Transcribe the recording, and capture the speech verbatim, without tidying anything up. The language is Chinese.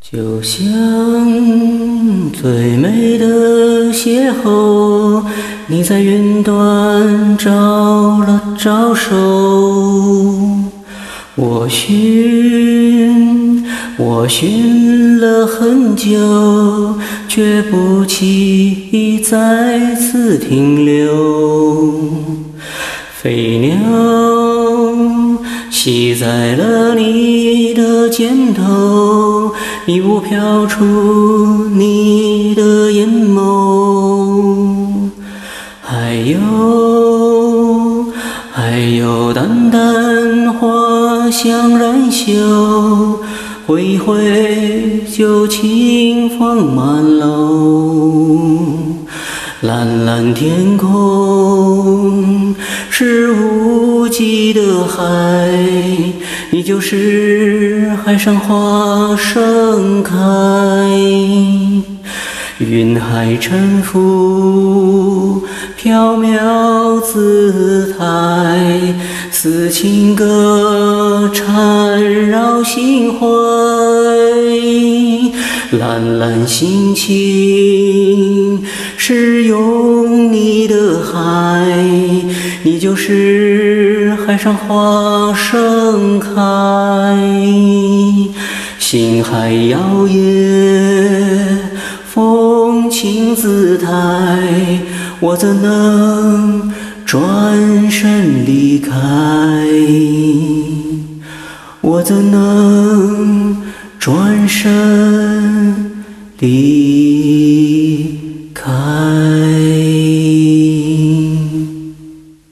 就像最美的邂逅，你在云端招了招手，我寻，我寻了很久，却不期再次停留。飞鸟栖在了你的肩头，迷雾飘出你的眼眸，还有还有淡淡花香染袖，挥一挥就轻放满楼。蓝蓝天空是无际的海，你就是海上花盛开。云海沉浮，缥缈姿态，似情歌缠绕心怀。蓝蓝心情是拥你的海，你就是海上花盛开。星海摇曳，风轻姿态，我怎能转身离开？我怎能转身离开？